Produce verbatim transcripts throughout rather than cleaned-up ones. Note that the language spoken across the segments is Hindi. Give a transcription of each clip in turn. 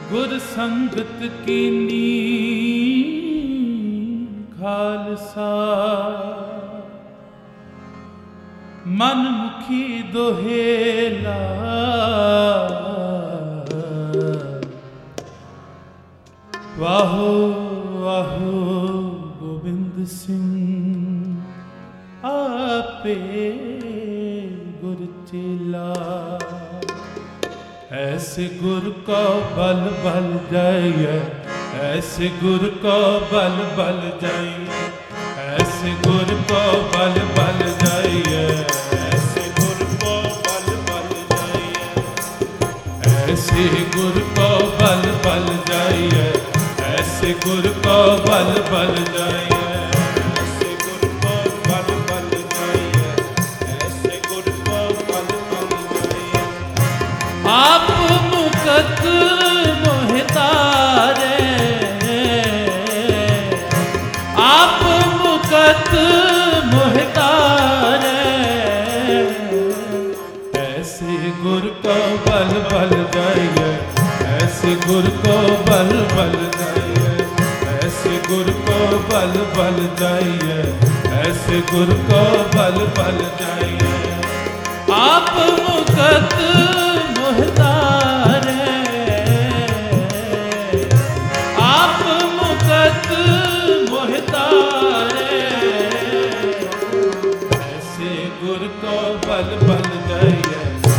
गुर संगत कीनी खालसा मन मुखी दोहेला वाहो वाहो गोविंद सिंह आपे गुर चेला। ऐसे गुर को बल बल जाइए, ऐसे गुर को बल बल जाइए, ऐसे गुर को बल बल जाइए, ऐसे गुर को बल बल जाइए, ऐसे गुर को बल बल जाइए, ऐसे गुर को बल बल जाइए, ऐसे गुर को बल बल जाइए, ऐसे गुर को बल बल जाइए। आप मुकत मोहितारे, आप मुकत मोहितारे, ऐसे गुर को बल बल जाइए, ऐसे गुर को बल बल जाइए, ऐसे गुर को बल बल जाइए, ऐसे गुर को बल बल जाइए। आप मुकत मोहतारे, आप मुकत मोहतारे, ऐसे गुर को बल बल जाइए,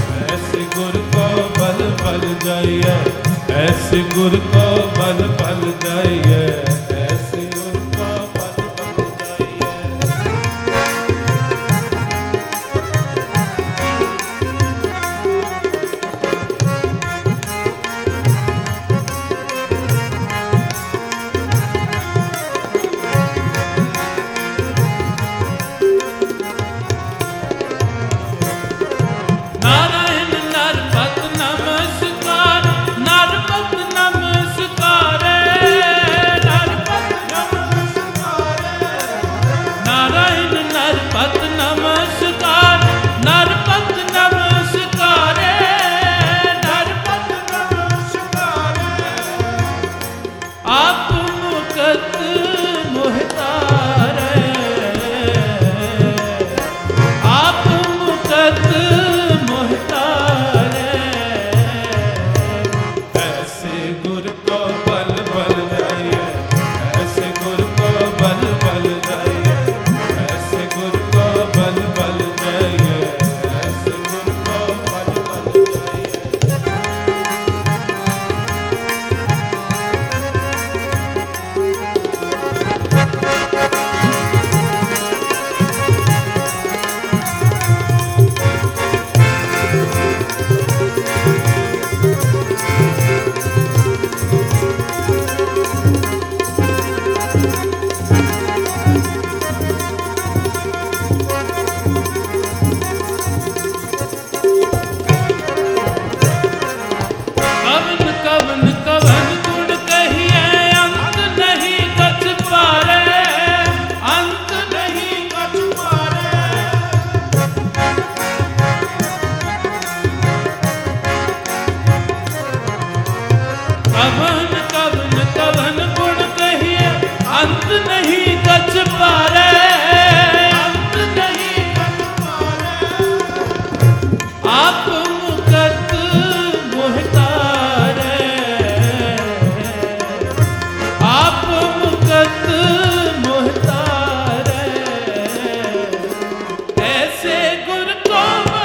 ऐसे गुर को बल बल जाइए, ऐसे गुर को बल बल जाइए, ऐसे गुर को बल बल जाइए।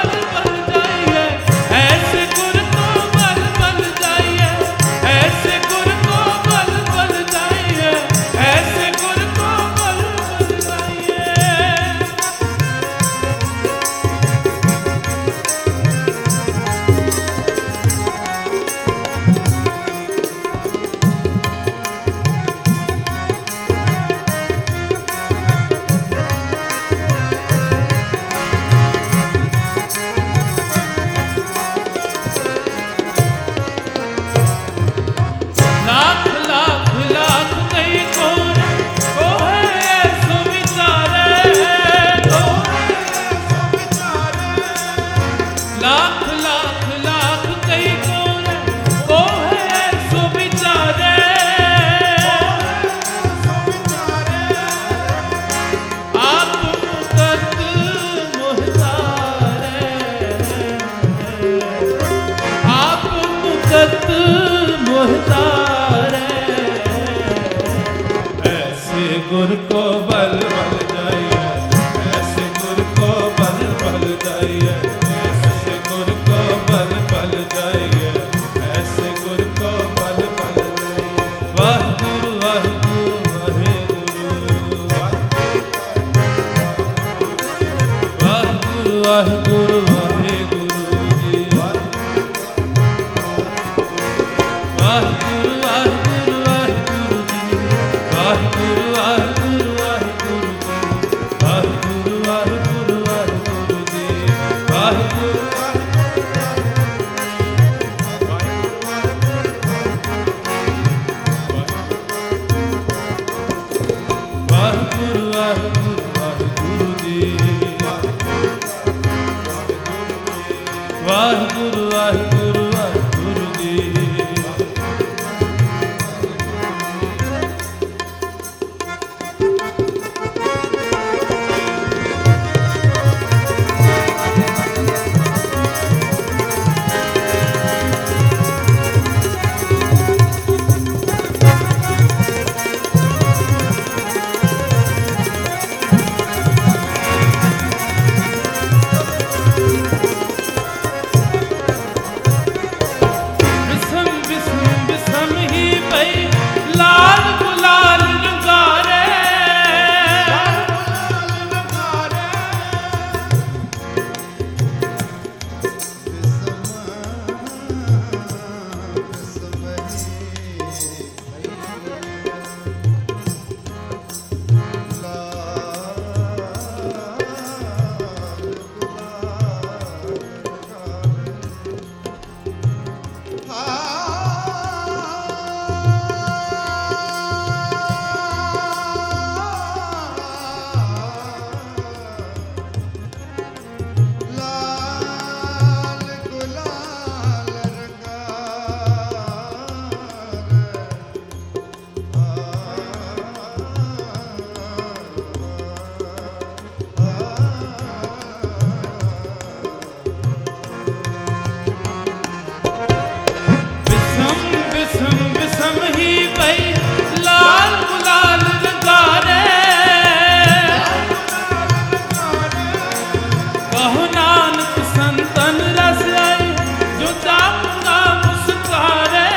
ऐसे गुर मुकत मोहतारे, ऐसे गुर को बल बल जाइए, ऐसे गुर को बल बल जाइए, ऐसे गुर को बल बल जाइए, ऐसे गुर को बल बल जाइए। वाह गुरु वाह गुरु वाहे गुरु, वाह गुरु वाह गुरु वाहे गुरु जी, वाह गुरु वाह गुरु वाहे गुरु जी, वाह गुरु वाह गुरु वाहे गुरु जी, वाह गुरु वाह गुरु वाहे गुरु जी, वाह गुरु वाह वाह गुरु वाह गुरु वाहे गुरु जी, वाह गुरु वाह गुरु वाहे गुरु जी। बिसम बिसम बिसम ही भई लाल गुलाल रंगारे, बिसम बिसम बिसम ही भई लाल गुलाल रंगारे, कहो नानक संतन रस आई जो चाहूंगा मुस्कारे,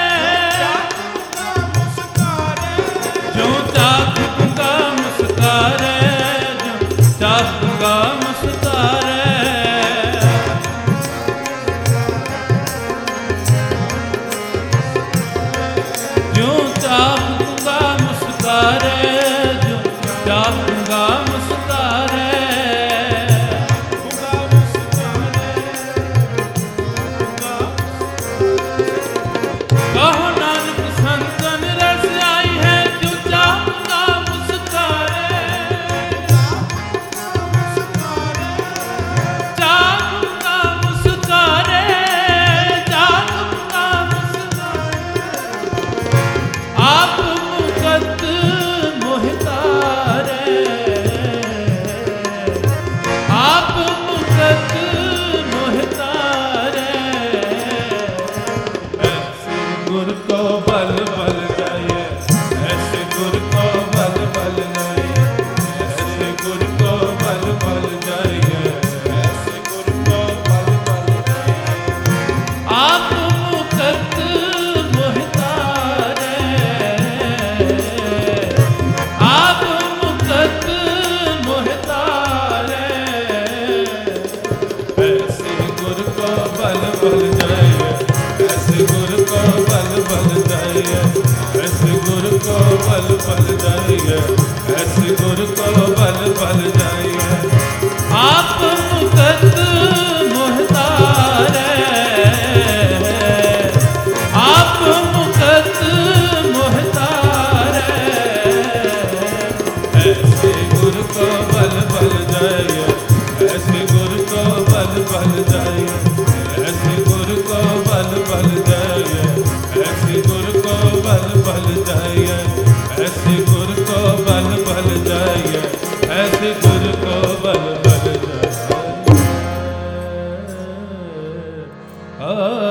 जो चाहूंगा मुस्कारे, जो चाहूंगा मुस्कारे, जो चाहूंगा मुस्कारे, जो चाहूंगा मुस्कारे, कहो नानक संतन रस आई है जो चाहूंगा मुस्कारे, चाहूंगा मुस्कारे, चाहूंगा मुस्कारे। आप मुकत मोहतारे, आप मुकत मोहतारे, ऐसे गुर को बल बल जाइए, ऐसे गुर को बल बल जाइए, ऐसे गुर को बल बल जाइए, ऐसे गुर को बल बल जाइए। आप मुकत मोहतारे, आप मुकत मोहतारे, ऐसे गुर को बल बल जाइए, ऐसे गुर को बल बल जाइए, ऐसे गुर को बल बल जाइए, ऐसे गुर को बल बल जाइए। आप मुकत मोहतारे, आप मुकत मोहतारे, ऐसे गुर को बल बल जाइए, ऐसे गुर को बल बल जाइए, ऐसे गुर को बल बल जाइए, ऐसे गुर को बल बल जाइए, ऐसे गुर को बल बल जाइए, ऐसे गुर को बल बल जाइए।